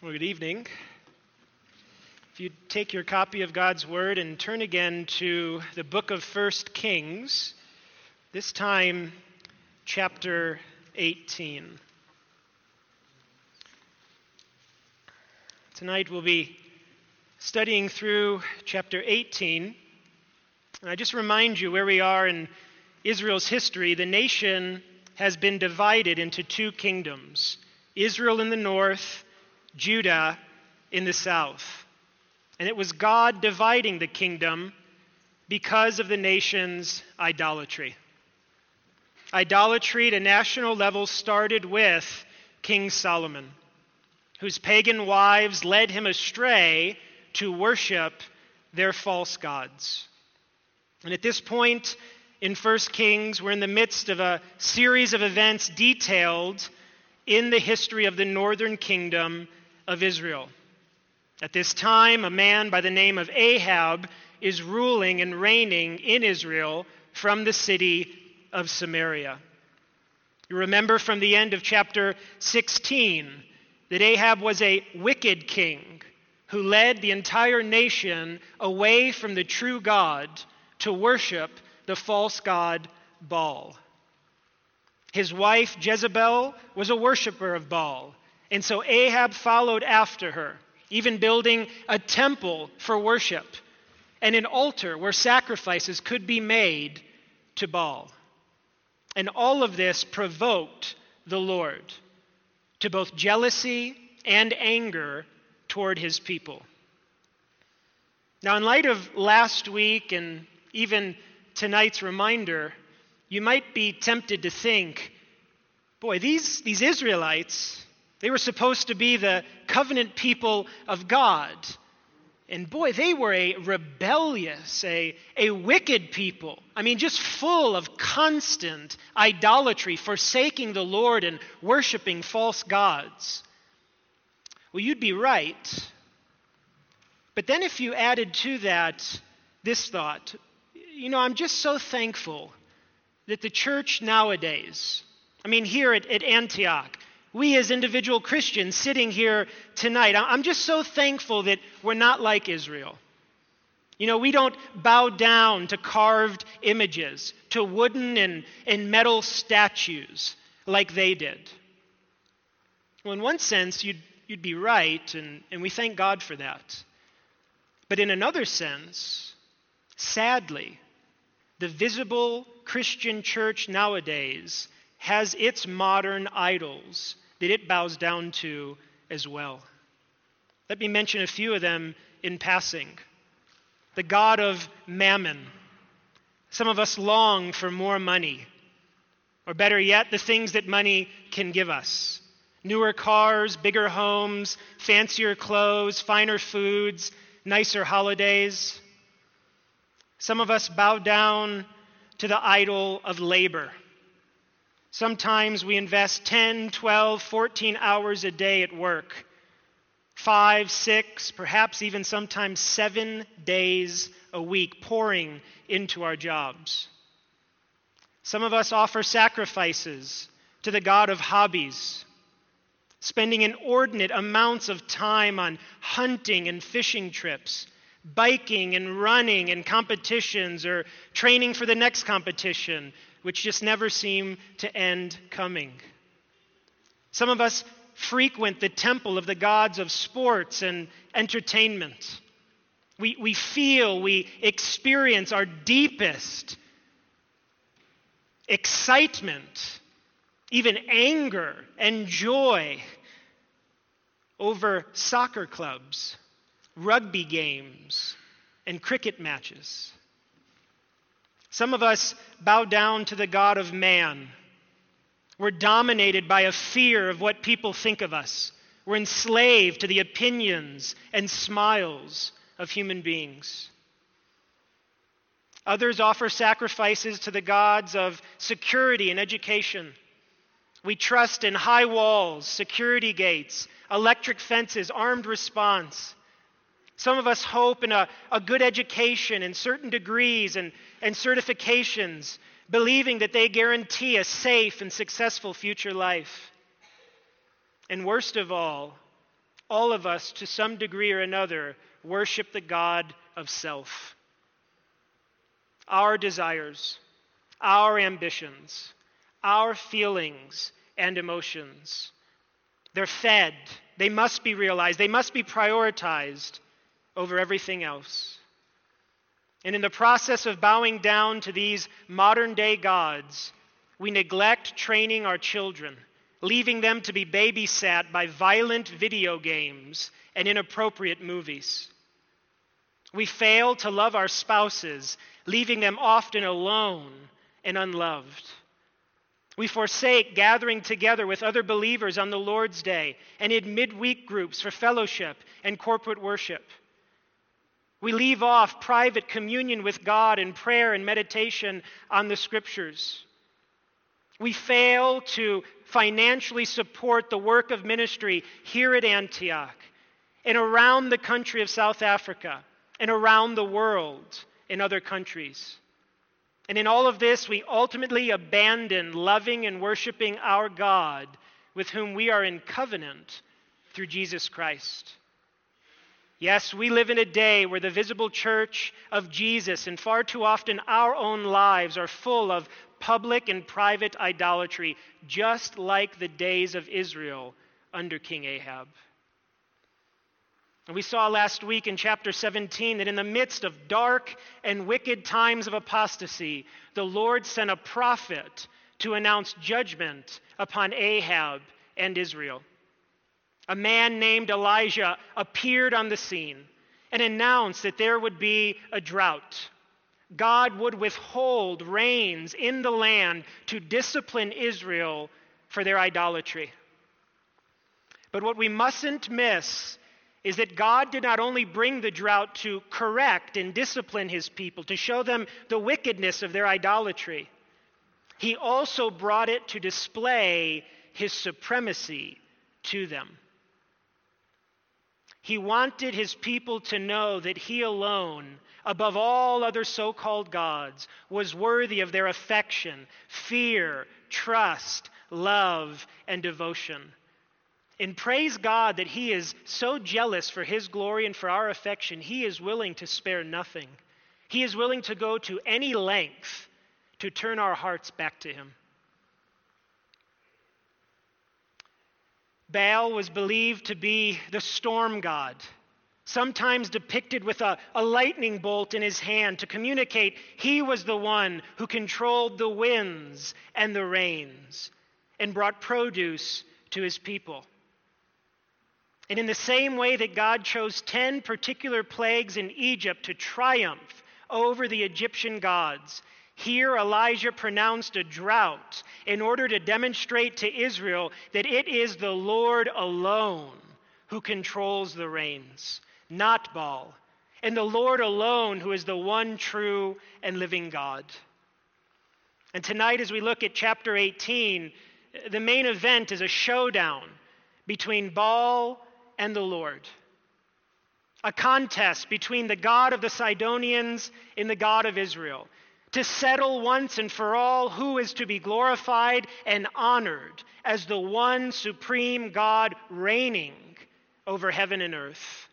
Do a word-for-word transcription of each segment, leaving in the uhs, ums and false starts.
Well, good evening. If you take your copy of God's Word and turn again to the book of First Kings, this time chapter eighteen. Tonight we'll be studying through chapter eighteen. And I just remind you where we are in Israel's history. The nation has been divided into two kingdoms, Israel in the north, Judah in the south. And it was God dividing the kingdom because of the nation's idolatry. Idolatry at a national level started with King Solomon, whose pagan wives led him astray to worship their false gods. And at this point in First Kings, we're in the midst of a series of events detailed in the history of the northern kingdom of Israel. At this time, a man by the name of Ahab is ruling and reigning in Israel from the city of Samaria. You remember from the end of chapter sixteen that Ahab was a wicked king who led the entire nation away from the true God to worship the false god Baal. His wife Jezebel was a worshiper of Baal, and so Ahab followed after her, even building a temple for worship and an altar where sacrifices could be made to Baal. And all of this provoked the Lord to both jealousy and anger toward his people. Now, in light of last week and even tonight's reminder, you might be tempted to think, boy, these, these Israelites, they were supposed to be the covenant people of God. And boy, they were a rebellious, a, a wicked people. I mean, just full of constant idolatry, forsaking the Lord and worshiping false gods. Well, you'd be right. But then if you added to that this thought, you know, I'm just so thankful that the church nowadays, I mean, here at, at Antioch, we as individual Christians sitting here tonight, I'm just so thankful that we're not like Israel. You know, we don't bow down to carved images, to wooden and, and metal statues like they did. Well, in one sense, you'd, you'd be right, and, and we thank God for that. But in another sense, sadly, the visible Christian church nowadays has its modern idols that it bows down to as well. Let me mention a few of them in passing. The god of mammon. Some of us long for more money, or better yet, the things that money can give us. Newer cars, bigger homes, fancier clothes, finer foods, nicer holidays. Some of us bow down to the idol of labor. Sometimes we invest ten, twelve, fourteen hours a day at work. Five, six, perhaps even sometimes seven days a week pouring into our jobs. Some of us offer sacrifices to the god of hobbies, spending inordinate amounts of time on hunting and fishing trips, biking and running and competitions, or training for the next competition, which just never seem to end coming. Some of us frequent the temple of the gods of sports and entertainment. We, we feel, we experience our deepest excitement, even anger and joy over soccer clubs, rugby games, and cricket matches. Some of us bow down to the god of man. We're dominated by a fear of what people think of us. We're enslaved to the opinions and smiles of human beings. Others offer sacrifices to the gods of security and education. We trust in high walls, security gates, electric fences, armed response. Some of us hope in a, a good education and certain degrees and, and certifications, believing that they guarantee a safe and successful future life. And worst of all, all of us, to some degree or another, worship the God of self. Our desires, our ambitions, our feelings and emotions, they're fed. They must be realized. They must be prioritized over everything else. And in the process of bowing down to these modern-day gods, we neglect training our children, leaving them to be babysat by violent video games and inappropriate movies. We fail to love our spouses, leaving them often alone and unloved. We forsake gathering together with other believers on the Lord's Day and in midweek groups for fellowship and corporate worship. We leave off private communion with God and prayer and meditation on the Scriptures. We fail to financially support the work of ministry here at Antioch and around the country of South Africa and around the world in other countries. And in all of this, we ultimately abandon loving and worshiping our God with whom we are in covenant through Jesus Christ. Yes, we live in a day where the visible church of Jesus and far too often our own lives are full of public and private idolatry, just like the days of Israel under King Ahab. And we saw last week in chapter seventeen that in the midst of dark and wicked times of apostasy, the Lord sent a prophet to announce judgment upon Ahab and Israel. A man named Elijah appeared on the scene and announced that there would be a drought. God would withhold rains in the land to discipline Israel for their idolatry. But what we mustn't miss is that God did not only bring the drought to correct and discipline his people, to show them the wickedness of their idolatry. He also brought it to display his supremacy to them. He wanted his people to know that he alone, above all other so-called gods, was worthy of their affection, fear, trust, love, and devotion. And praise God that he is so jealous for his glory and for our affection, he is willing to spare nothing. He is willing to go to any length to turn our hearts back to him. Baal was believed to be the storm god, sometimes depicted with a, a lightning bolt in his hand to communicate he was the one who controlled the winds and the rains and brought produce to his people. And in the same way that God chose ten particular plagues in Egypt to triumph over the Egyptian gods, here Elijah pronounced a drought in order to demonstrate to Israel that it is the Lord alone who controls the rains, not Baal, and the Lord alone who is the one true and living God. And tonight, as we look at chapter eighteen, the main event is a showdown between Baal and the Lord. A contest between the God of the Sidonians and the God of Israel, to settle once and for all who is to be glorified and honored as the one supreme God reigning over heaven and earth.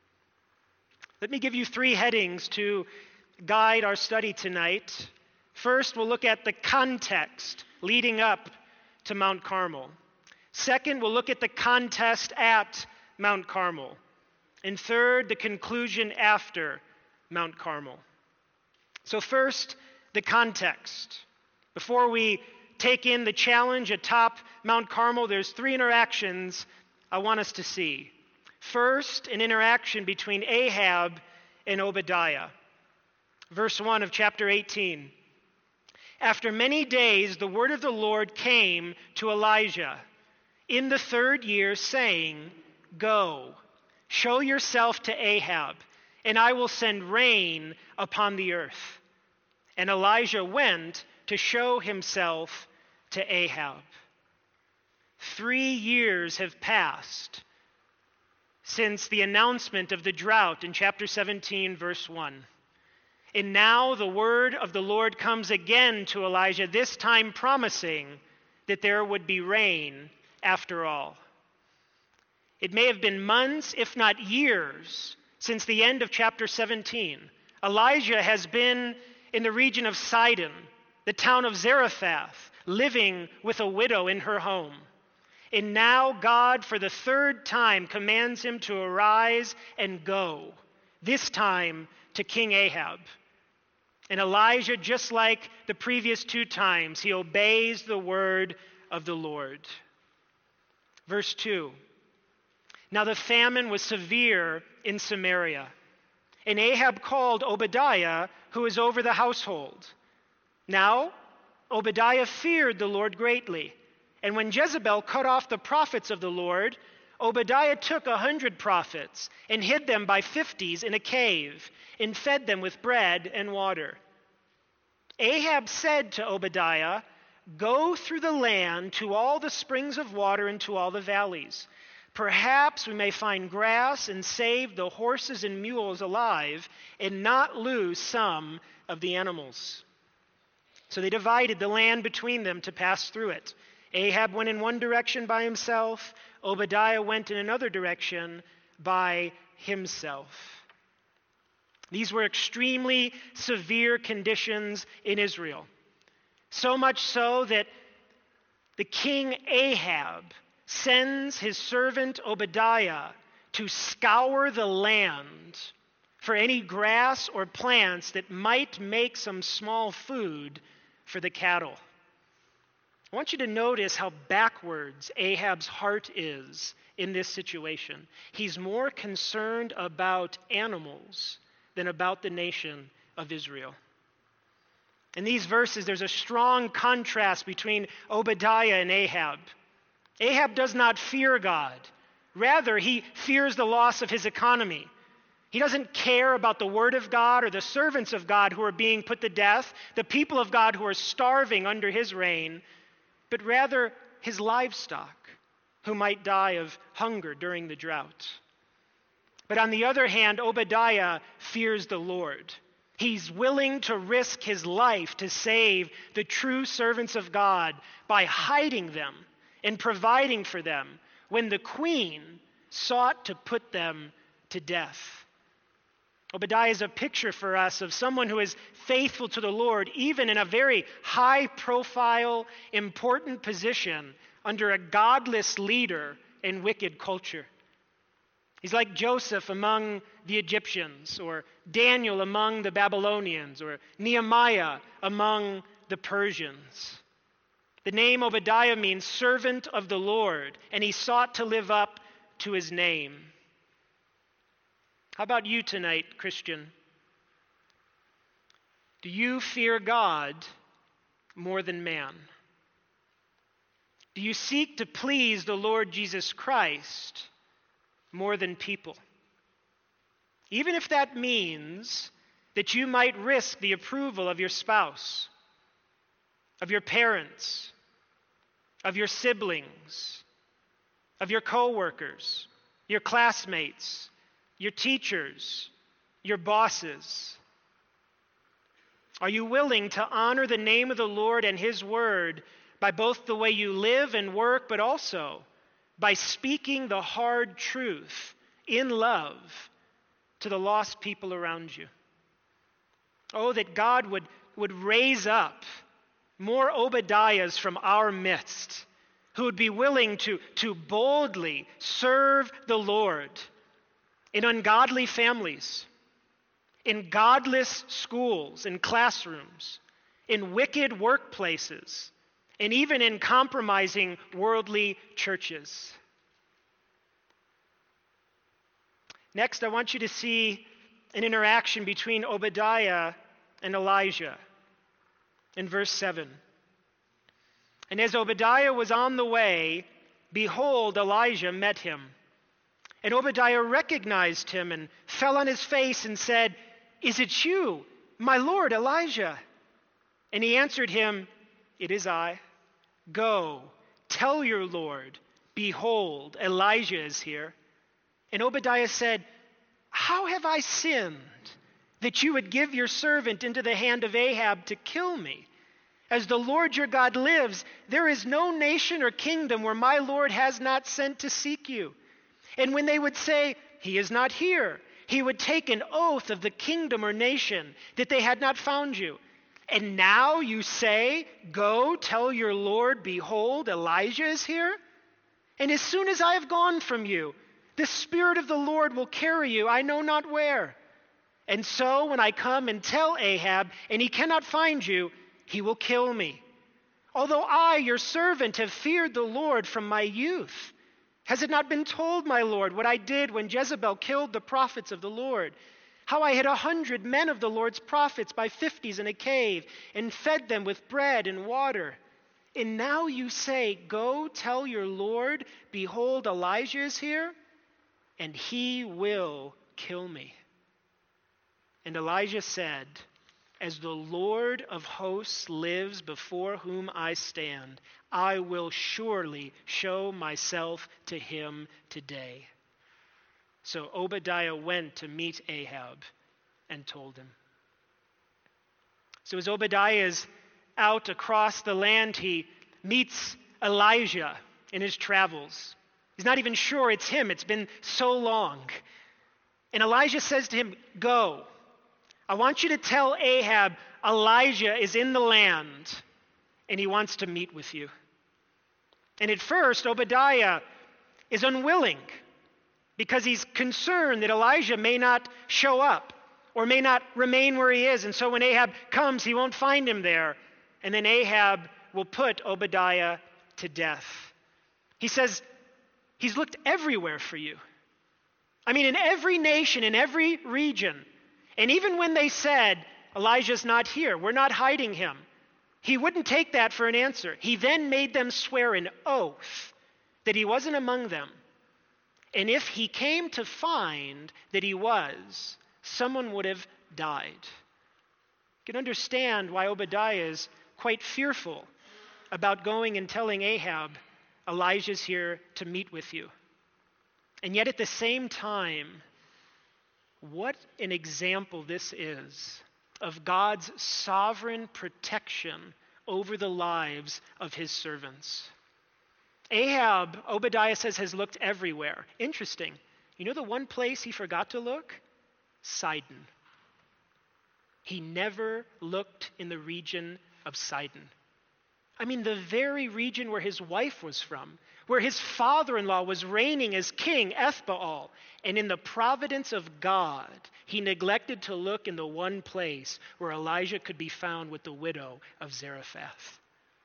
Let me give you three headings to guide our study tonight. First, we'll look at the context leading up to Mount Carmel. Second, we'll look at the contest at Mount Carmel. And third, the conclusion after Mount Carmel. So first, the context. Before we take in the challenge atop Mount Carmel, there's three interactions I want us to see. First, an interaction between Ahab and Obadiah. Verse one of chapter eighteen. After many days, the word of the Lord came to Elijah in the third year, saying, Go, show yourself to Ahab, and I will send rain upon the earth. And Elijah went to show himself to Ahab. Three years have passed since the announcement of the drought in chapter seventeen, verse one. And now the word of the Lord comes again to Elijah, this time promising that there would be rain after all. It may have been months, if not years, since the end of chapter seventeen. Elijah has been in the region of Sidon, the town of Zarephath, living with a widow in her home. And now God, for the third time, commands him to arise and go, this time to King Ahab. And Elijah, just like the previous two times, he obeys the word of the Lord. Verse two. Now the famine was severe in Samaria, and Ahab called Obadiah, who was over the household. Now Obadiah feared the Lord greatly, and when Jezebel cut off the prophets of the Lord, Obadiah took a hundred prophets and hid them by fifties in a cave and fed them with bread and water. Ahab said to Obadiah, "Go through the land to all the springs of water and to all the valleys. Perhaps we may find grass and save the horses and mules alive and not lose some of the animals." So they divided the land between them to pass through it. Ahab went in one direction by himself. Obadiah went in another direction by himself. These were extremely severe conditions in Israel. So much so that the king Ahab sends his servant Obadiah to scour the land for any grass or plants that might make some small food for the cattle. I want you to notice how backwards Ahab's heart is in this situation. He's more concerned about animals than about the nation of Israel. In these verses, there's a strong contrast between Obadiah and Ahab. Ahab does not fear God. Rather, he fears the loss of his economy. He doesn't care about the word of God or the servants of God who are being put to death, the people of God who are starving under his reign, but rather his livestock who might die of hunger during the drought. But on the other hand, Obadiah fears the Lord. He's willing to risk his life to save the true servants of God by hiding them and providing for them when the queen sought to put them to death. Obadiah is a picture for us of someone who is faithful to the Lord, even in a very high-profile, important position under a godless leader in wicked culture. He's like Joseph among the Egyptians, or Daniel among the Babylonians, or Nehemiah among the Persians. The name Obadiah means servant of the Lord, and he sought to live up to his name. How about you tonight, Christian? Do you fear God more than man? Do you seek to please the Lord Jesus Christ more than people? Even if that means that you might risk the approval of your spouse, of your parents, of your siblings, of your coworkers, your classmates, your teachers, your bosses. Are you willing to honor the name of the Lord and his word by both the way you live and work, but also by speaking the hard truth in love to the lost people around you? Oh, that God would, would raise up more Obadiahs from our midst who would be willing to, to boldly serve the Lord in ungodly families, in godless schools and classrooms, in wicked workplaces, and even in compromising worldly churches. Next, I want you to see an interaction between Obadiah and Elijah in verse seven. And as Obadiah was on the way, behold, Elijah met him. And Obadiah recognized him and fell on his face and said, "Is it you, my lord Elijah?" And he answered him, "It is I. Go, tell your lord, behold, Elijah is here." And Obadiah said, "How have I sinned that you would give your servant into the hand of Ahab to kill me? As the Lord your God lives, there is no nation or kingdom where my Lord has not sent to seek you. And when they would say, "He is not here," he would take an oath of the kingdom or nation that they had not found you. And now you say, "Go, tell your Lord, behold, Elijah is here." And as soon as I have gone from you, the Spirit of the Lord will carry you, I know not where. And so when I come and tell Ahab, and he cannot find you, he will kill me. Although I, your servant, have feared the Lord from my youth. Has it not been told, my Lord, what I did when Jezebel killed the prophets of the Lord? How I hid a hundred men of the Lord's prophets by fifties in a cave, and fed them with bread and water. And now you say, "Go tell your Lord, behold, Elijah is here," and he will kill me. And Elijah said, "As the Lord of hosts lives before whom I stand, I will surely show myself to him today." So Obadiah went to meet Ahab and told him. So as Obadiah is out across the land, he meets Elijah in his travels. He's not even sure it's him. It's been so long. And Elijah says to him, "Go. I want you to tell Ahab Elijah is in the land and he wants to meet with you." And at first, Obadiah is unwilling because he's concerned that Elijah may not show up or may not remain where he is. And so when Ahab comes, he won't find him there. And then Ahab will put Obadiah to death. He says, "He's looked everywhere for you." I mean, in every nation, in every region. And even when they said, "Elijah's not here, we're not hiding him," he wouldn't take that for an answer. He then made them swear an oath that he wasn't among them. And if he came to find that he was, someone would have died. You can understand why Obadiah is quite fearful about going and telling Ahab, "Elijah's here to meet with you." And yet at the same time, what an example this is of God's sovereign protection over the lives of his servants. Ahab, Obadiah says, has looked everywhere. Interesting. You know the one place he forgot to look? Sidon. He never looked in the region of Sidon. I mean, the very region where his wife was from, where his father-in-law was reigning as king, Ethbaal. And in the providence of God, he neglected to look in the one place where Elijah could be found with the widow of Zarephath.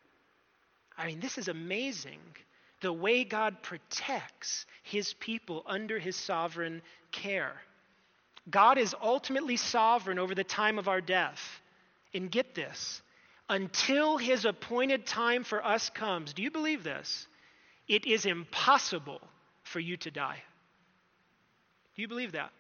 I mean, this is amazing, the way God protects his people under his sovereign care. God is ultimately sovereign over the time of our death. And get this, until his appointed time for us comes, do you believe this? It is impossible for you to die. Do you believe that?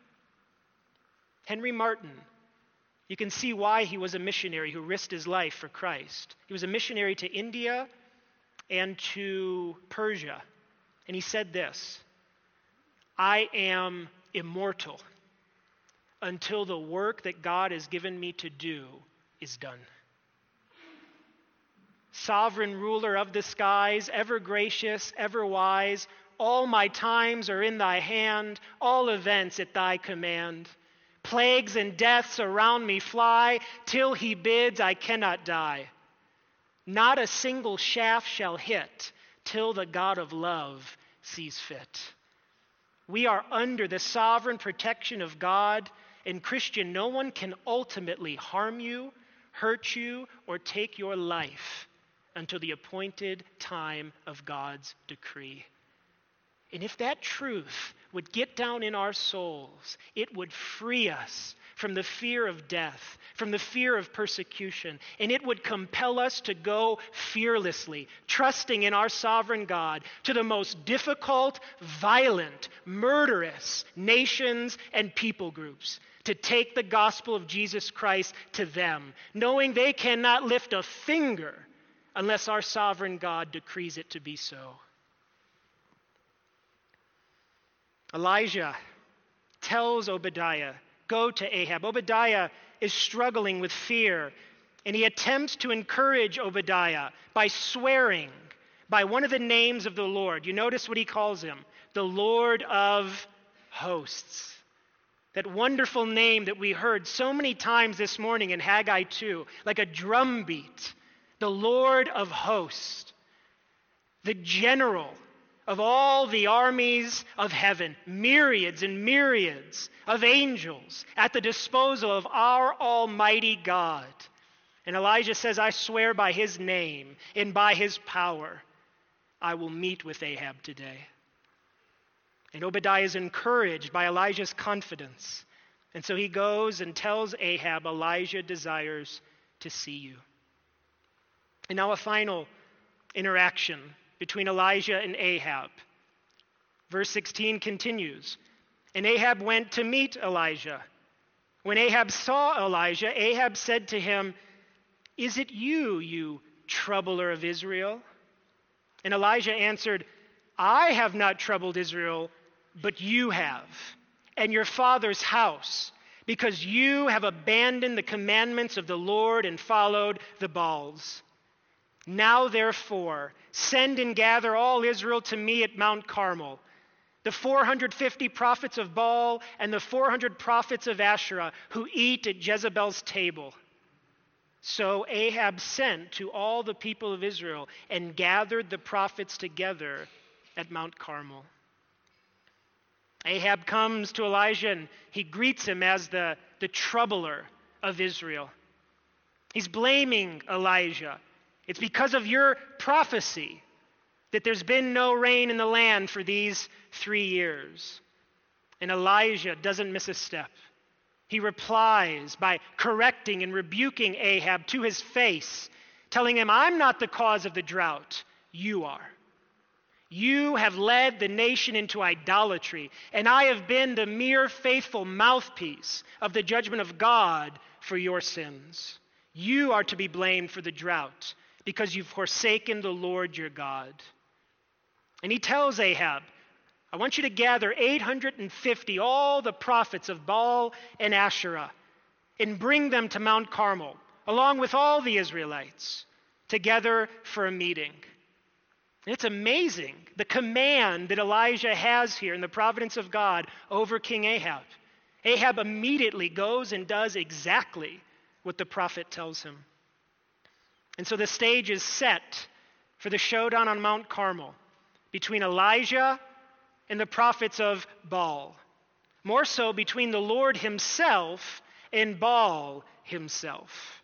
Henry Martin, you can see why he was a missionary who risked his life for Christ. He was a missionary to India and to Persia. And he said this, "I am immortal until the work that God has given me to do is done." Sovereign ruler of the skies, ever gracious, ever wise, all my times are in thy hand, all events at thy command. Plagues and deaths around me fly, till he bids I cannot die. Not a single shaft shall hit, till the God of love sees fit. We are under the sovereign protection of God, and Christian, no one can ultimately harm you, hurt you, or take your life until the appointed time of God's decree. And if that truth would get down in our souls, it would free us from the fear of death, from the fear of persecution, and it would compel us to go fearlessly, trusting in our sovereign God, to the most difficult, violent, murderous nations and people groups, to take the gospel of Jesus Christ to them, knowing they cannot lift a finger unless our sovereign God decrees it to be so. Elijah tells Obadiah, "Go to Ahab." Obadiah is struggling with fear, and he attempts to encourage Obadiah by swearing, by one of the names of the Lord. You notice what he calls him, the Lord of hosts. That wonderful name that we heard so many times this morning in Haggai two, like a drumbeat, the Lord of hosts, the general of all the armies of heaven, myriads and myriads of angels at the disposal of our Almighty God. And Elijah says, I swear by his name and by his power, I will meet with Ahab today. And Obadiah is encouraged by Elijah's confidence. And so he goes and tells Ahab, Elijah desires to see you. And now a final interaction between Elijah and Ahab. Verse sixteen continues, and Ahab went to meet Elijah. When Ahab saw Elijah, Ahab said to him, is it you, you troubler of Israel? And Elijah answered, I have not troubled Israel, but you have, and your father's house, because you have abandoned the commandments of the Lord and followed the Baals. Now, therefore, send and gather all Israel to me at Mount Carmel, the four hundred fifty prophets of Baal and the four hundred prophets of Asherah who eat at Jezebel's table. So Ahab sent to all the people of Israel and gathered the prophets together at Mount Carmel. Ahab comes to Elijah and he greets him as the, the troubler of Israel. He's blaming Elijah. It's because of your prophecy that there's been no rain in the land for these three years. And Elijah doesn't miss a step. He replies by correcting and rebuking Ahab to his face, telling him, I'm not the cause of the drought, you are. You have led the nation into idolatry, and I have been the mere faithful mouthpiece of the judgment of God for your sins. You are to be blamed for the drought, because you've forsaken the Lord your God. And he tells Ahab, I want you to gather eight hundred fifty, all the prophets of Baal and Asherah, and bring them to Mount Carmel, along with all the Israelites, together for a meeting. And it's amazing, the command that Elijah has here in the providence of God over King Ahab. Ahab immediately goes and does exactly what the prophet tells him. And so the stage is set for the showdown on Mount Carmel between Elijah and the prophets of Baal. More so between the Lord himself and Baal himself.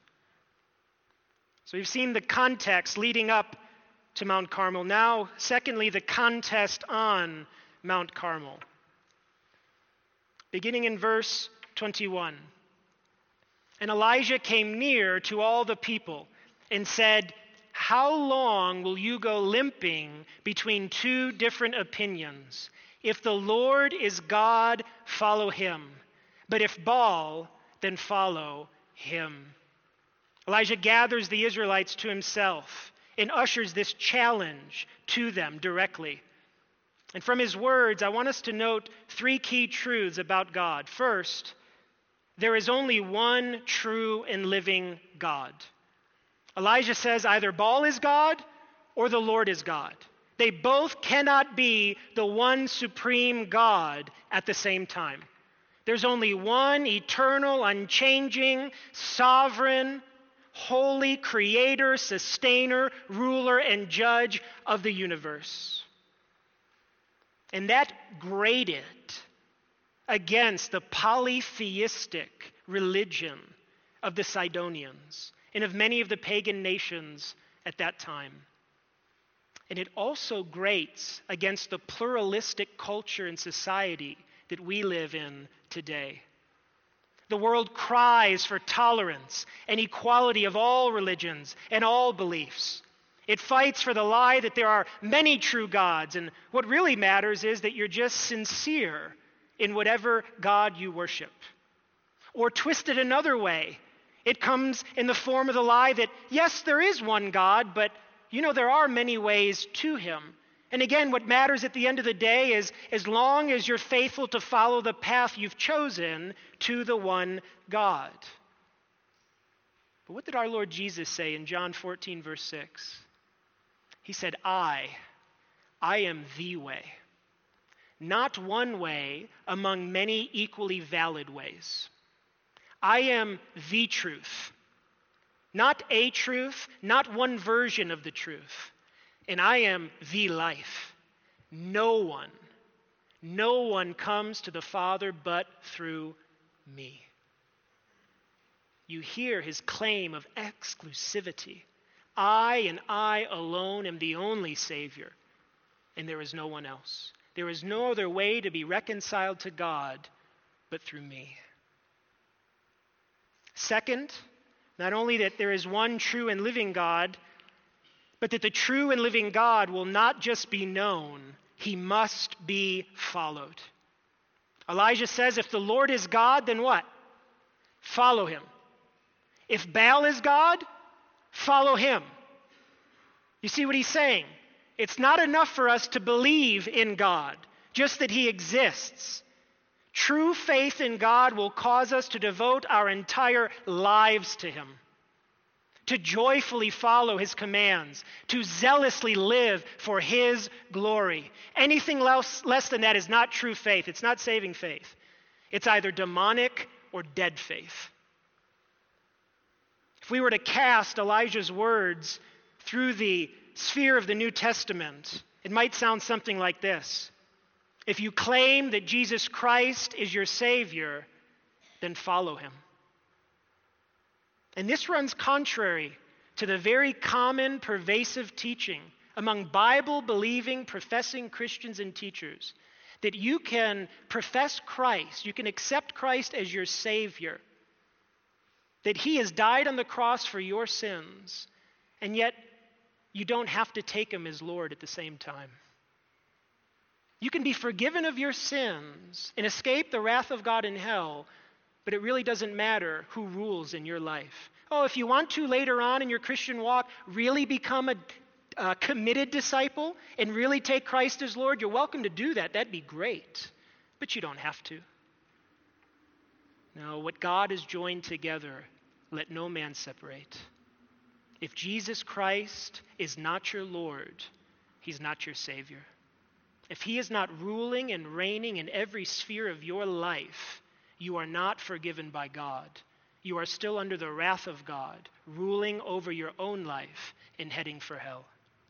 So we've seen the context leading up to Mount Carmel. Now, secondly, the contest on Mount Carmel. Beginning in verse twenty-one. And Elijah came near to all the people and said, how long will you go limping between two different opinions? If the Lord is God, follow him. But if Baal, then follow him. Elijah gathers the Israelites to himself and ushers this challenge to them directly. And from his words, I want us to note three key truths about God. First, there is only one true and living God. Elijah says either Baal is God or the Lord is God. They both cannot be the one supreme God at the same time. There's only one eternal, unchanging, sovereign, holy creator, sustainer, ruler, and judge of the universe. And that grated against the polytheistic religion of the Sidonians and of many of the pagan nations at that time. And it also grates against the pluralistic culture and society that we live in today. The world cries for tolerance and equality of all religions and all beliefs. It fights for the lie that there are many true gods, and what really matters is that you're just sincere in whatever God you worship. Or twisted another way, it comes in the form of the lie that, yes, there is one God, but you know there are many ways to him. And again, what matters at the end of the day is as long as you're faithful to follow the path you've chosen to the one God. But what did our Lord Jesus say in John fourteen, verse six? He said, I, I am the way. Not one way among many equally valid ways. I am the truth. Not a truth, not one version of the truth. And I am the life. No one, no one comes to the Father but through me. You hear his claim of exclusivity. I and I alone am the only Savior, and there is no one else. There is no other way to be reconciled to God but through me. Second, not only that there is one true and living God, but that the true and living God will not just be known, he must be followed. Elijah says, if the Lord is God, then what? Follow him. If Baal is God, follow him. You see what he's saying? It's not enough for us to believe in God, just that he exists. True faith in God will cause us to devote our entire lives to him, to joyfully follow his commands, to zealously live for his glory. Anything less, less than that is not true faith. It's not saving faith. It's either demonic or dead faith. If we were to cast Elijah's words through the sphere of the New Testament, it might sound something like this. If you claim that Jesus Christ is your Savior, then follow him. And this runs contrary to the very common, pervasive teaching among Bible-believing, professing Christians and teachers that you can profess Christ, you can accept Christ as your Savior, that he has died on the cross for your sins, and yet you don't have to take him as Lord at the same time. You can be forgiven of your sins and escape the wrath of God in hell, but it really doesn't matter who rules in your life. Oh, if you want to later on in your Christian walk really become a, a committed disciple and really take Christ as Lord, you're welcome to do that. That'd be great, but you don't have to. No, what God has joined together, let no man separate. If Jesus Christ is not your Lord, he's not your Savior. If he is not ruling and reigning in every sphere of your life, you are not forgiven by God. You are still under the wrath of God, ruling over your own life and heading for hell.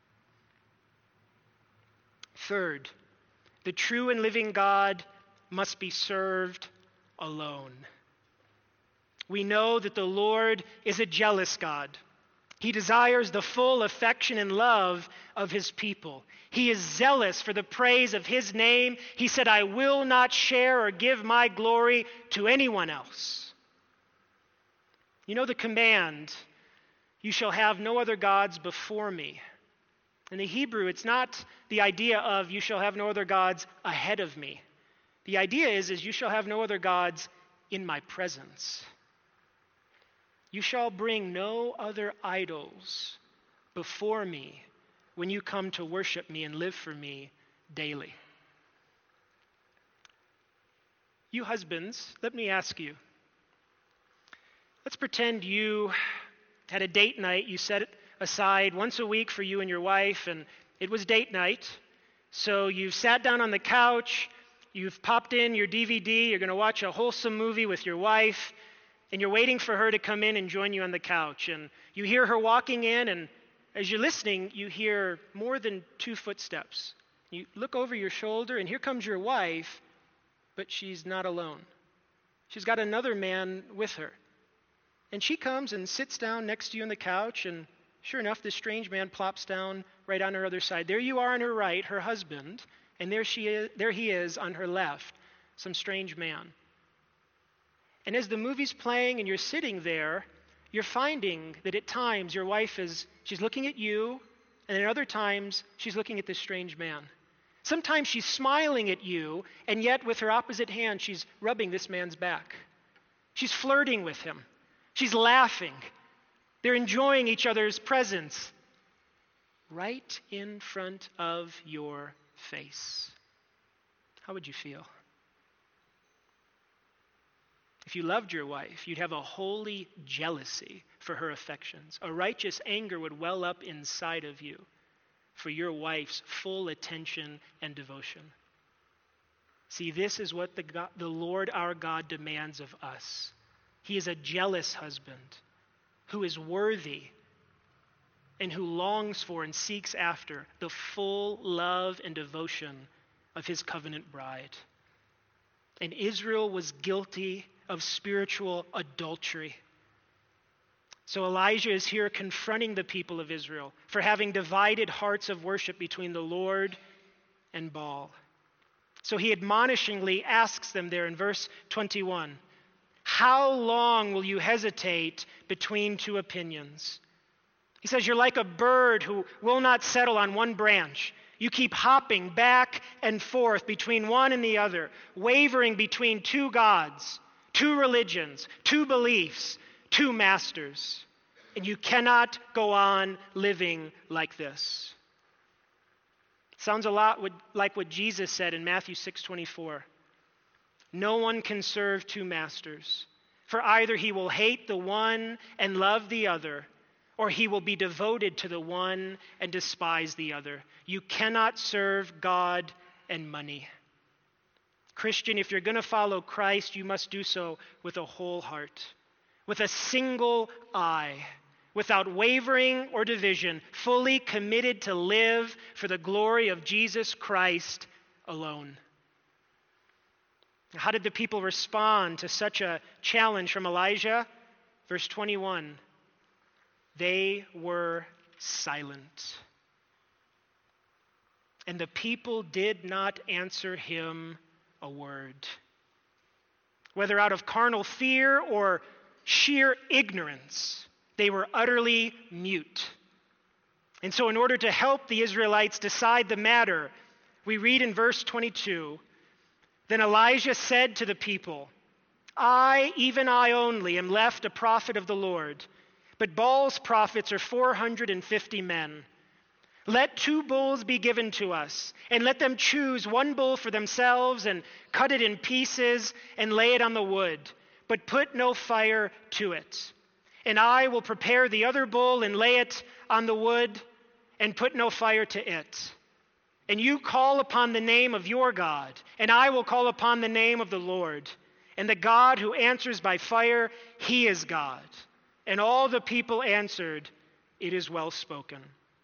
Third, the true and living God must be served alone. We know that the Lord is a jealous God. He desires the full affection and love of his people. He is zealous for the praise of his name. He said, I will not share or give my glory to anyone else. You know the command, you shall have no other gods before me. In the Hebrew, it's not the idea of you shall have no other gods ahead of me. The idea is, is you shall have no other gods in my presence. You shall bring no other idols before me when you come to worship me and live for me daily. You husbands, let me ask you. Let's pretend you had a date night. You set it aside once a week for you and your wife, and it was date night. So you've sat down on the couch, you've popped in your D V D, you're going to watch a wholesome movie with your wife, and you're waiting for her to come in and join you on the couch. And you hear her walking in, and as you're listening, you hear more than two footsteps. You look over your shoulder, and here comes your wife, but she's not alone. She's got another man with her. And she comes and sits down next to you on the couch, and sure enough, this strange man plops down right on her other side. There you are on her right, her husband, and there she is, there he is on her left, some strange man. And as the movie's playing and you're sitting there, you're finding that at times your wife is, she's looking at you, and at other times she's looking at this strange man. Sometimes she's smiling at you, and yet with her opposite hand, she's rubbing this man's back. She's flirting with him. She's laughing. They're enjoying each other's presence right in front of your face. How would you feel? If you loved your wife, you'd have a holy jealousy for her affections. A righteous anger would well up inside of you. for your wife's full attention and devotion. See, this is what the, God, the Lord our God demands of us. He is a jealous husband who is worthy and who longs for and seeks after the full love and devotion of his covenant bride. And Israel was guilty of spiritual adultery. So Elijah is here confronting the people of Israel for having divided hearts of worship between the Lord and Baal. So he admonishingly asks them there in verse twenty-one, how long will you hesitate between two opinions? He says, you're like a bird who will not settle on one branch. You keep hopping back and forth between one and the other, wavering between two gods, two religions, two beliefs, two masters. And you cannot go on living like this. Sounds a lot like what Jesus said in Matthew six twenty-four. No one can serve two masters, for either he will hate the one and love the other, or he will be devoted to the one and despise the other. You cannot serve God and money. Christian, if you're going to follow Christ, you must do so with a whole heart, with a single eye, without wavering or division, fully committed to live for the glory of Jesus Christ alone. How did the people respond to such a challenge from Elijah? Verse twenty-one. They were silent. And the people did not answer him a word. Whether out of carnal fear or sheer ignorance, they were utterly mute. And so in order to help the Israelites decide the matter, we read in verse twenty-two, then Elijah said to the people, I, even I only, am left a prophet of the Lord, but Baal's prophets are four hundred fifty men. Let two bulls be given to us, and let them choose one bull for themselves and cut it in pieces and lay it on the wood, but put no fire to it. And I will prepare the other bull and lay it on the wood and put no fire to it. And you call upon the name of your God, and I will call upon the name of the Lord. And the God who answers by fire, he is God. And all the people answered, it is well spoken.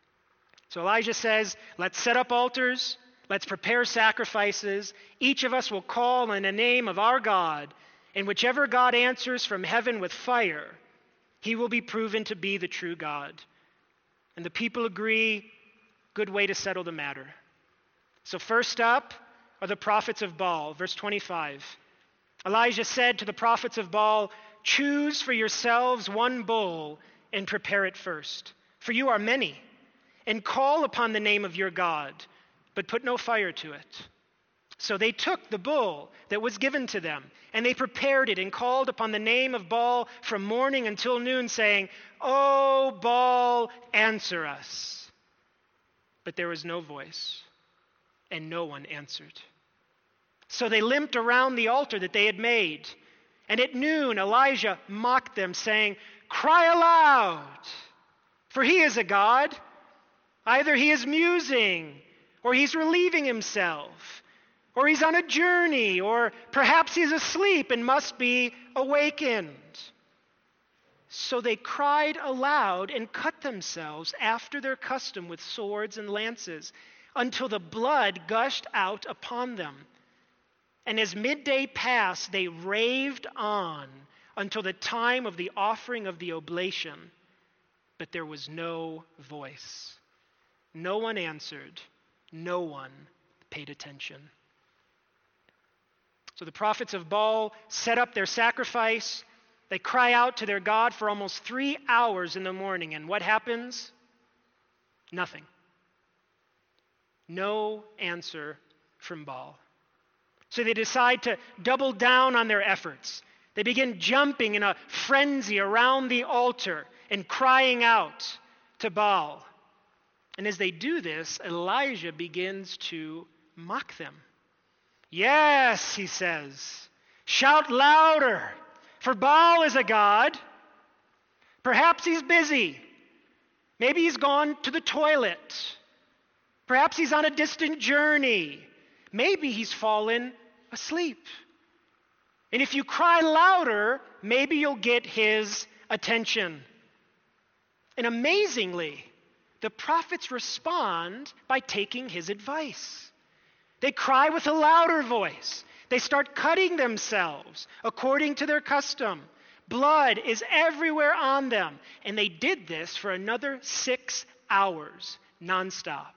So Elijah says, let's set up altars, let's prepare sacrifices. Each of us will call on the name of our God, and whichever God answers from heaven with fire, he will be proven to be the true God. And the people agree, good way to settle the matter. So first up are the prophets of Baal, verse twenty-five. Elijah said to the prophets of Baal, choose for yourselves one bull and prepare it first, for you are many, and call upon the name of your God, but put no fire to it. So they took the bull that was given to them, and they prepared it and called upon the name of Baal from morning until noon, saying, O Baal, answer us. But there was no voice, and no one answered. So they limped around the altar that they had made. And at noon Elijah mocked them, saying, cry aloud, for he is a god. Either he is musing, or he's relieving himself, or he's on a journey, or perhaps he's asleep and must be awakened. So they cried aloud and cut themselves after their custom with swords and lances, until the blood gushed out upon them. And as midday passed, they raved on until the time of the offering of the oblation, but there was no voice. No one answered. No one paid attention. So the prophets of Baal set up their sacrifice. They cry out to their God for almost three hours in the morning. And what happens? Nothing. No answer from Baal. So they decide to double down on their efforts. They begin jumping in a frenzy around the altar and crying out to Baal. And as they do this, Elijah begins to mock them. Yes, he says, shout louder, for Baal is a god. Perhaps he's busy. Maybe he's gone to the toilet. Perhaps he's on a distant journey. Maybe he's fallen asleep. And if you cry louder, maybe you'll get his attention. And amazingly, the prophets respond by taking his advice. They cry with a louder voice. They start cutting themselves according to their custom. Blood is everywhere on them. And they did this for another six hours, nonstop.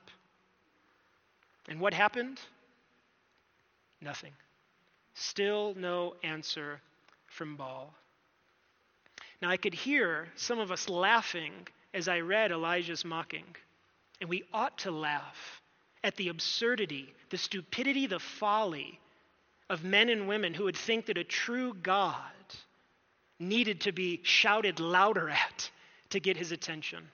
And what happened? Nothing. Still no answer from Baal. Now I could hear some of us laughing as I read Elijah's mocking. And we ought to laugh at the absurdity, the stupidity, the folly of men and women who would think that a true God needed to be shouted louder at to get his attention.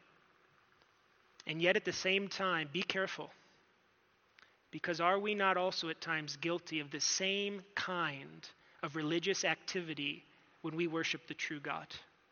And yet at the same time, be careful. Because are we not also at times guilty of the same kind of religious activity when we worship the true God?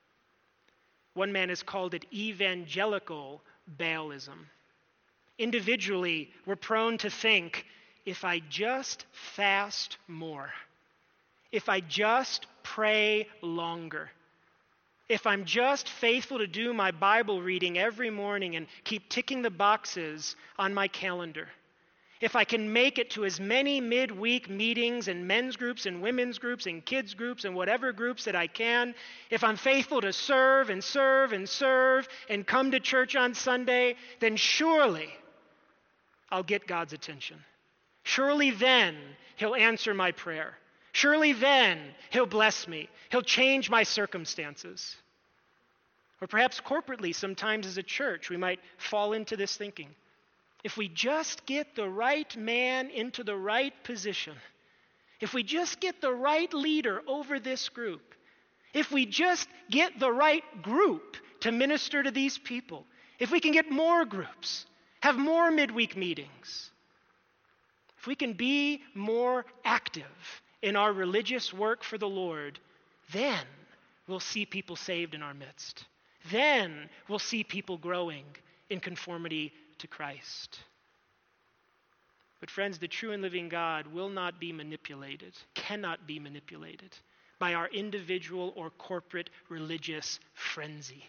One man has called it evangelical Baalism. Individually, we're prone to think, if I just fast more, if I just pray longer, if I'm just faithful to do my Bible reading every morning and keep ticking the boxes on my calendar, if I can make it to as many midweek meetings and men's groups and women's groups and kids groups and whatever groups that I can, if I'm faithful to serve and serve and serve and come to church on Sunday, then surely I'll get God's attention. Surely then he'll answer my prayer. Surely then he'll bless me. He'll change my circumstances. Or perhaps corporately, sometimes as a church, we might fall into this thinking. If we just get the right man into the right position, if we just get the right leader over this group, if we just get the right group to minister to these people, if we can get more groups, have more midweek meetings, if we can be more active in our religious work for the Lord, then we'll see people saved in our midst. Then we'll see people growing in conformity to Christ. But friends, the true and living God will not be manipulated, cannot be manipulated by our individual or corporate religious frenzy.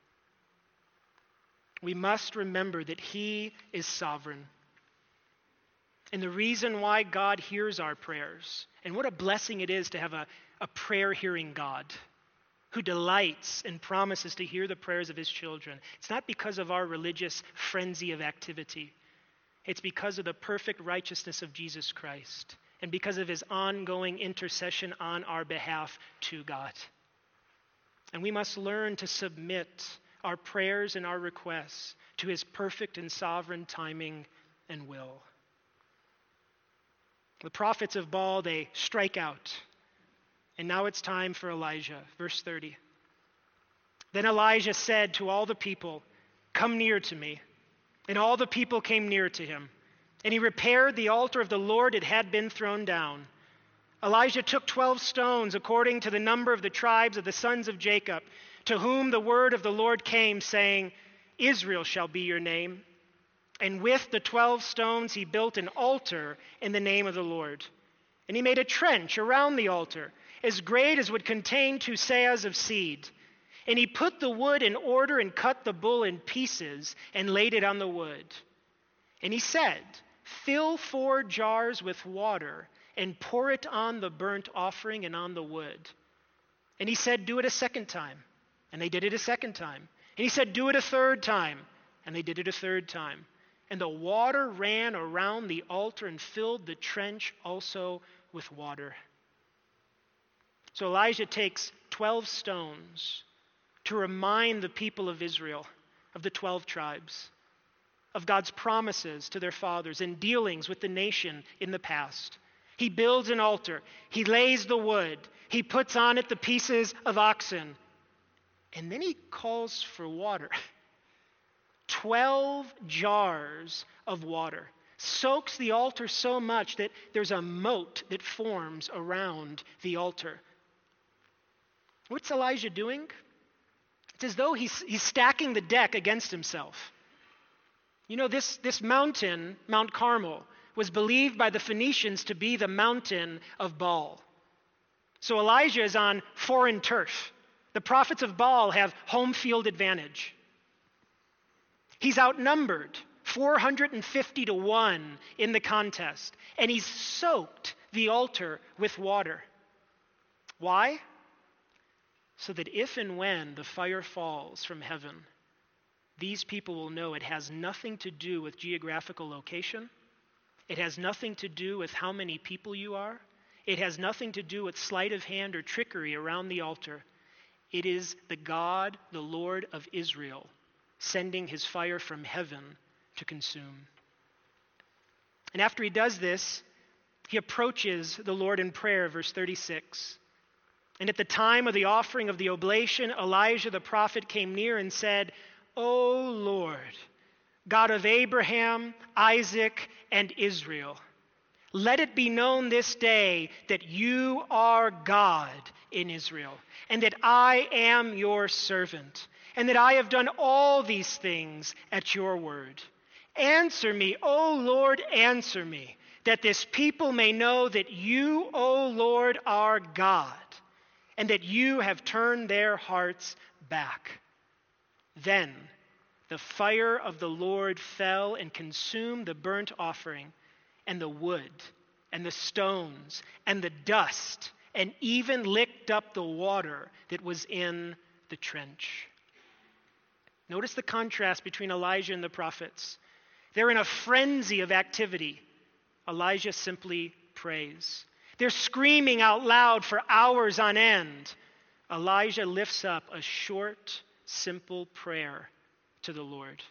We must remember that he is sovereign. And the reason why God hears our prayers, and what a blessing it is to have a, a prayer-hearing God who delights and promises to hear the prayers of his children. It's not because of our religious frenzy of activity. It's because of the perfect righteousness of Jesus Christ and because of his ongoing intercession on our behalf to God. And we must learn to submit our prayers and our requests to his perfect and sovereign timing and will. The prophets of Baal, they strike out. And now it's time for Elijah. Verse thirty. Then Elijah said to all the people, "Come near to me." And all the people came near to him. And he repaired the altar of the Lord that had been thrown down. Elijah took twelve stones according to the number of the tribes of the sons of Jacob, to whom the word of the Lord came, saying, "Israel shall be your name." And with the twelve stones he built an altar in the name of the Lord. And he made a trench around the altar, as great as would contain two seahs of seed. And he put the wood in order and cut the bull in pieces and laid it on the wood. And he said, "Fill four jars with water and pour it on the burnt offering and on the wood." And he said, "Do it a second time." And they did it a second time. And he said, "Do it a third time." And they did it a third time. And the water ran around the altar and filled the trench also with water. So Elijah takes twelve stones to remind the people of Israel of the twelve tribes, of God's promises to their fathers and dealings with the nation in the past. He builds an altar. He lays the wood. He puts on it the pieces of oxen. And then he calls for water. Twelve jars of water. Soaks the altar so much that there's a moat that forms around the altar. What's Elijah doing? It's as though he's, he's stacking the deck against himself. You know, this, this mountain, Mount Carmel, was believed by the Phoenicians to be the mountain of Baal. So Elijah is on foreign turf. The prophets of Baal have home field advantage. He's outnumbered four hundred fifty to one in the contest, and he's soaked the altar with water. Why? So that if and when the fire falls from heaven, these people will know it has nothing to do with geographical location. It has nothing to do with how many people you are. It has nothing to do with sleight of hand or trickery around the altar. It is the God, the Lord of Israel, sending his fire from heaven to consume. And after he does this, he approaches the Lord in prayer, verse thirty-six. And at the time of the offering of the oblation, Elijah the prophet came near and said, O Lord, God of Abraham, Isaac, and Israel, let it be known this day that you are God in Israel, and that I am your servant, and that I have done all these things at your word. Answer me, O Lord, answer me, that this people may know that you, O Lord, are God, and that you have turned their hearts back. Then the fire of the Lord fell and consumed the burnt offering, and the wood, and the stones, and the dust, and even licked up the water that was in the trench. Notice the contrast between Elijah and the prophets. They're in a frenzy of activity. Elijah simply prays. They're screaming out loud for hours on end. Elijah lifts up a short, simple prayer to the Lord.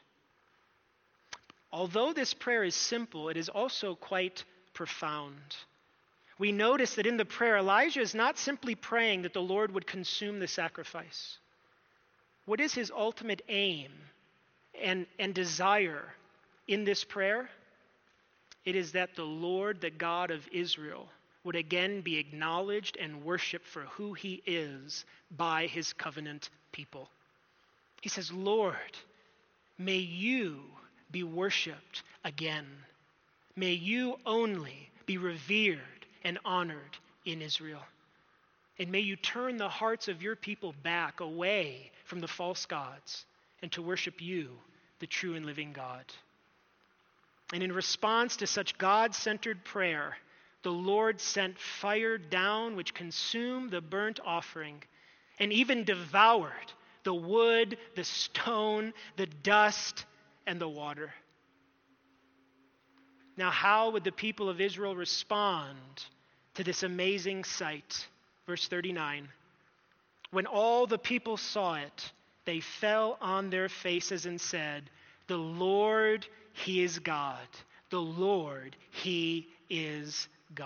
Although this prayer is simple, it is also quite profound. We notice that in the prayer, Elijah is not simply praying that the Lord would consume the sacrifice. What is his ultimate aim and, and desire in this prayer? It is that the Lord, the God of Israel, would again be acknowledged and worshiped for who he is by his covenant people. He says, Lord, may you be worshiped again. May you only be revered and honored in Israel. And may you turn the hearts of your people back away from the false gods and to worship you, the true and living God. And in response to such God-centered prayer, the Lord sent fire down which consumed the burnt offering and even devoured the wood, the stone, the dust, and the water. Now, how would the people of Israel respond to this amazing sight? Verse thirty-nine. When all the people saw it, they fell on their faces and said, The Lord, he is God. The Lord, he is God.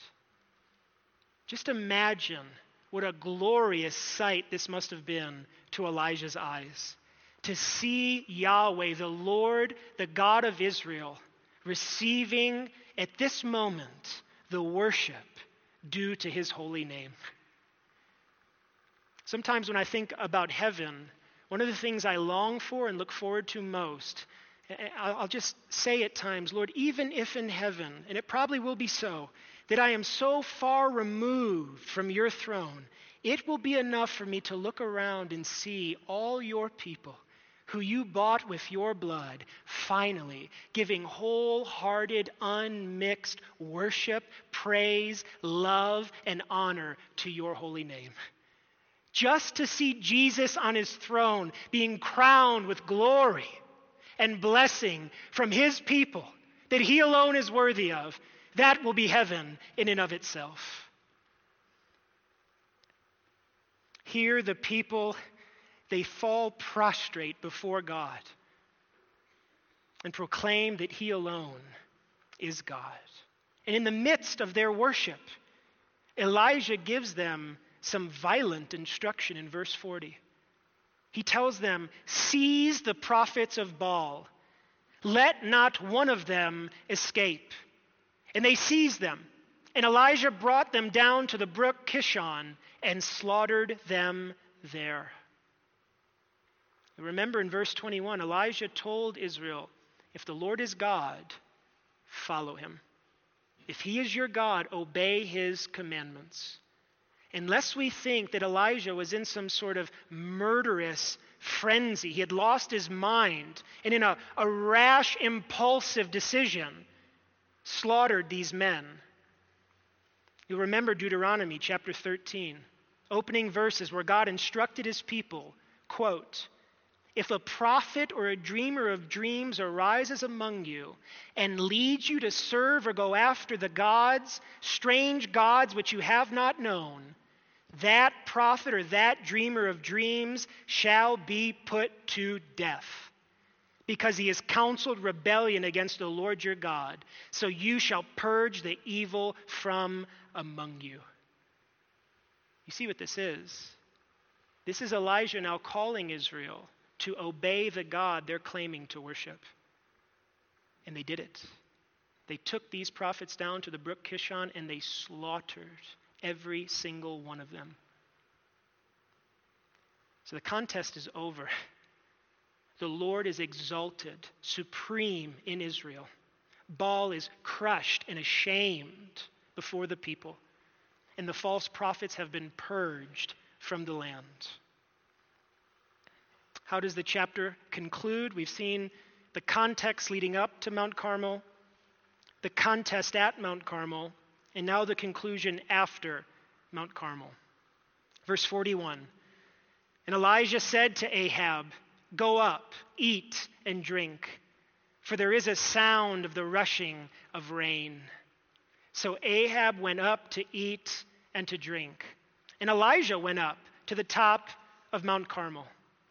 Just imagine what a glorious sight this must have been to Elijah's eyes. To see Yahweh, the Lord, the God of Israel, receiving at this moment the worship due to his holy name. Sometimes when I think about heaven, one of the things I long for and look forward to most, I'll just say at times, Lord, even if in heaven, and it probably will be so, that I am so far removed from your throne, it will be enough for me to look around and see all your people who you bought with your blood, finally giving wholehearted, unmixed worship, praise, love, and honor to your holy name. Just to see Jesus on his throne being crowned with glory and blessing from his people that he alone is worthy of, that will be heaven in and of itself. Here the people, they fall prostrate before God and proclaim that he alone is God. And in the midst of their worship, Elijah gives them some violent instruction in verse forty. He tells them, seize the prophets of Baal. Let not one of them escape. And they seized them. And Elijah brought them down to the brook Kishon and slaughtered them there. Remember in verse twenty-one, Elijah told Israel, If the Lord is God, follow him. If he is your God, obey his commandments. Unless we think that Elijah was in some sort of murderous frenzy, he had lost his mind, and in a, a rash, impulsive decision, slaughtered these men. You'll remember Deuteronomy chapter thirteen, opening verses where God instructed his people, quote, "If a prophet or a dreamer of dreams arises among you and leads you to serve or go after the gods, strange gods which you have not known, that prophet or that dreamer of dreams shall be put to death, because he has counseled rebellion against the Lord your God. So you shall purge the evil from among you." You see what this is? This is Elijah now calling Israel to obey the God they're claiming to worship. And they did it. They took these prophets down to the brook Kishon and they slaughtered every single one of them. So the contest is over. The Lord is exalted, supreme in Israel. Baal is crushed and ashamed before the people. And the false prophets have been purged from the land. How does the chapter conclude? We've seen the context leading up to Mount Carmel, the contest at Mount Carmel, and now the conclusion after Mount Carmel. Verse forty-one, "And Elijah said to Ahab, 'Go up, eat and drink, for there is a sound of the rushing of rain.' So Ahab went up to eat and to drink, and Elijah went up to the top of Mount Carmel."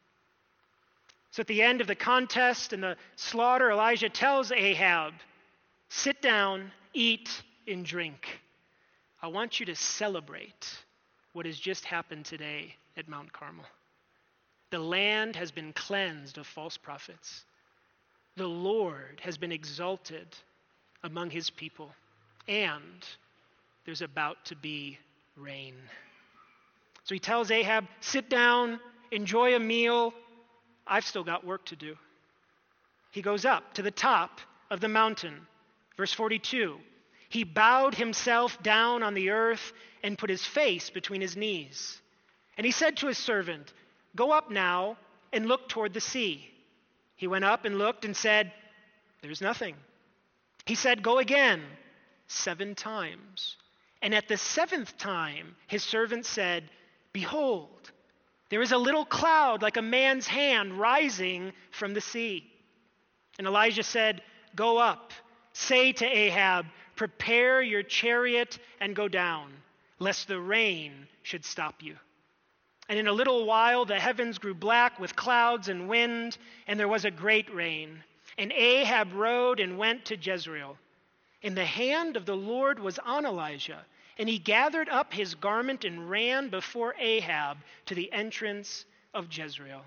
So at the end of the contest and the slaughter, Elijah tells Ahab, "Sit down, eat, and drink. I want you to celebrate what has just happened today at Mount Carmel. The land has been cleansed of false prophets. The Lord has been exalted among his people, and there's about to be rain." So he tells Ahab, "Sit down, enjoy a meal. I've still got work to do." He goes up to the top of the mountain. Verse forty-two, "He bowed himself down on the earth and put his face between his knees. And he said to his servant, 'Go up now and look toward the sea.' He went up and looked and said, 'There's nothing.' He said, 'Go again,' seven times. And at the seventh time his servant said, 'Behold, there is a little cloud like a man's hand rising from the sea.' And Elijah said, 'Go up, say to Ahab, prepare your chariot and go down, lest the rain should stop you.' And in a little while the heavens grew black with clouds and wind, and there was a great rain. And Ahab rode and went to Jezreel. And the hand of the Lord was on Elijah, and he gathered up his garment and ran before Ahab to the entrance of Jezreel."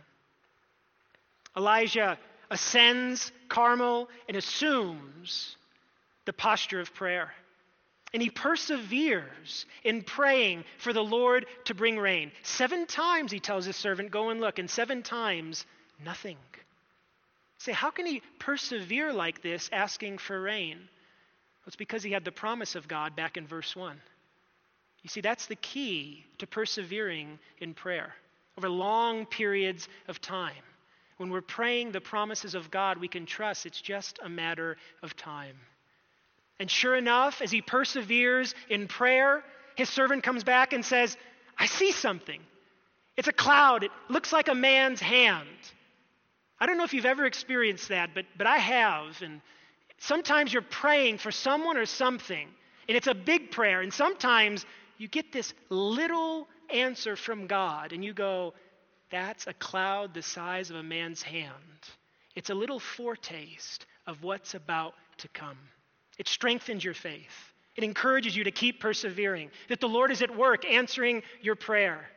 Elijah ascends Carmel and assumes the posture of prayer. And he perseveres in praying for the Lord to bring rain. Seven times he tells his servant, "Go and look," and seven times, nothing. Say, how can he persevere like this, asking for rain? Well, it's because he had the promise of God back in verse one. You see, that's the key to persevering in prayer over long periods of time. When we're praying the promises of God, we can trust it's just a matter of time. And sure enough, as he perseveres in prayer, his servant comes back and says, "I see something. It's a cloud. It looks like a man's hand." I don't know if you've ever experienced that, but, but I have. And sometimes you're praying for someone or something, and it's a big prayer. And sometimes you get this little answer from God, and you go, "That's a cloud the size of a man's hand." It's a little foretaste of what's about to come. It strengthens your faith. It encourages you to keep persevering, that the Lord is at work answering your prayer.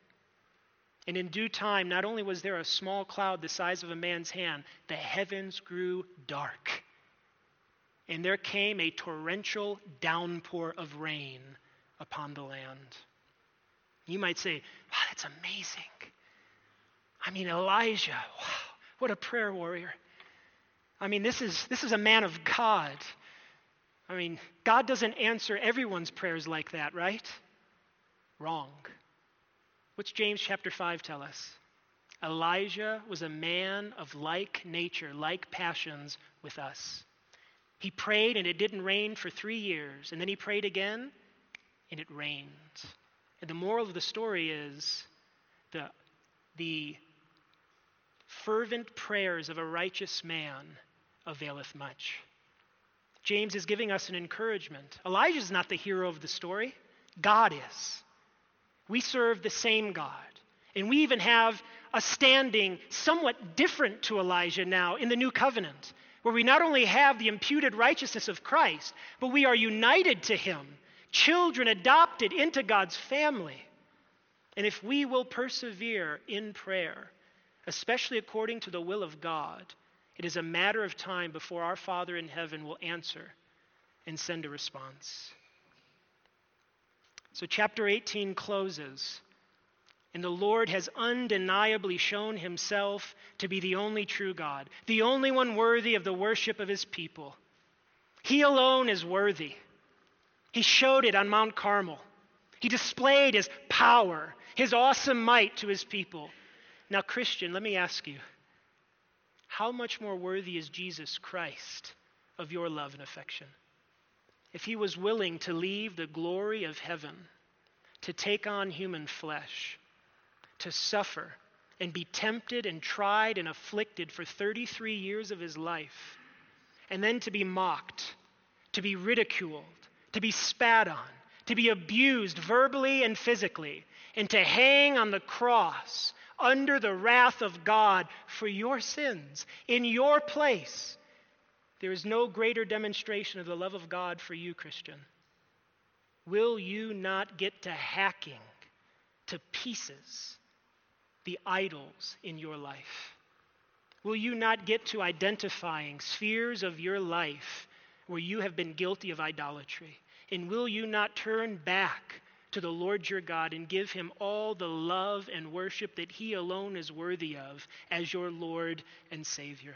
And in due time, not only was there a small cloud the size of a man's hand, the heavens grew dark. And there came a torrential downpour of rain upon the land. You might say, "Wow, that's amazing. I mean, Elijah, wow, what a prayer warrior." I mean, this is, this is a man of God. I mean, God doesn't answer everyone's prayers like that, right? Wrong. What's James chapter five tell us? Elijah was a man of like nature, like passions with us. He prayed and it didn't rain for three years. And then he prayed again and it rained. And the moral of the story is the, the fervent prayers of a righteous man availeth much. James is giving us an encouragement. Elijah is not the hero of the story. God is. We serve the same God. And we even have a standing somewhat different to Elijah now in the new covenant, where we not only have the imputed righteousness of Christ, but we are united to him, children adopted into God's family. And if we will persevere in prayer, especially according to the will of God, it is a matter of time before our Father in heaven will answer and send a response. So chapter eighteen closes, and the Lord has undeniably shown himself to be the only true God, the only one worthy of the worship of his people. He alone is worthy. He showed it on Mount Carmel. He displayed his power, his awesome might to his people. Now, Christian, let me ask you, how much more worthy is Jesus Christ of your love and affection? If he was willing to leave the glory of heaven, to take on human flesh, to suffer and be tempted and tried and afflicted for thirty-three years of his life, and then to be mocked, to be ridiculed, to be spat on, to be abused verbally and physically, and to hang on the cross under the wrath of God for your sins, in your place. There is no greater demonstration of the love of God for you, Christian. Will you not get to hacking to pieces the idols in your life? Will you not get to identifying spheres of your life where you have been guilty of idolatry? And will you not turn back to the Lord your God and give him all the love and worship that he alone is worthy of as your Lord and Savior?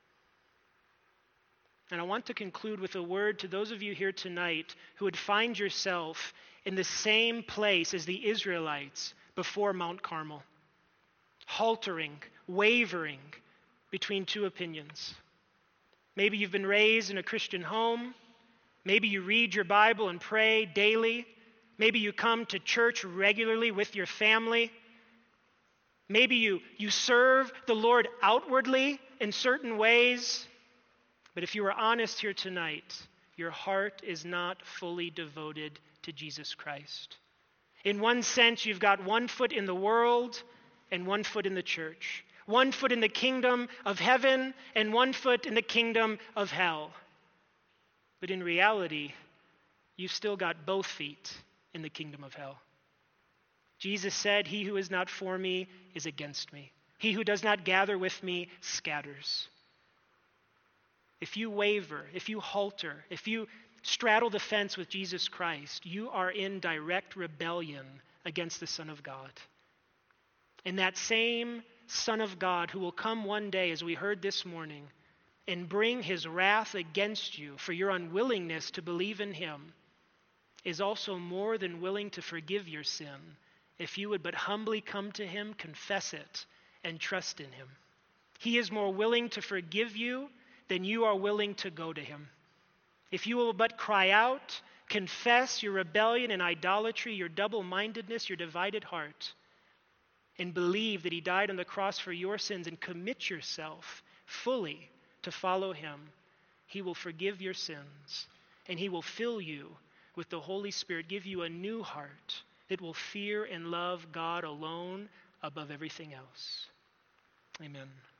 And I want to conclude with a word to those of you here tonight who would find yourself in the same place as the Israelites before Mount Carmel, haltering, wavering between two opinions. Maybe you've been raised in a Christian home. Maybe you read your Bible and pray daily. Maybe you come to church regularly with your family. Maybe you, you serve the Lord outwardly in certain ways. But if you are honest here tonight, your heart is not fully devoted to Jesus Christ. In one sense, you've got one foot in the world and one foot in the church. One foot in the kingdom of heaven and one foot in the kingdom of hell. But in reality, you've still got both feet in the kingdom of hell. Jesus said, "He who is not for me is against me. He who does not gather with me scatters." If you waver, if you halter, if you straddle the fence with Jesus Christ, you are in direct rebellion against the Son of God. And that same Son of God who will come one day, as we heard this morning, and bring his wrath against you for your unwillingness to believe in him, is also more than willing to forgive your sin if you would but humbly come to him, confess it, and trust in him. He is more willing to forgive you than you are willing to go to him. If you will but cry out, confess your rebellion and idolatry, your double-mindedness, your divided heart, and believe that he died on the cross for your sins and commit yourself fully to follow him, he will forgive your sins and he will fill you with the Holy Spirit, give you a new heart that will fear and love God alone above everything else. Amen.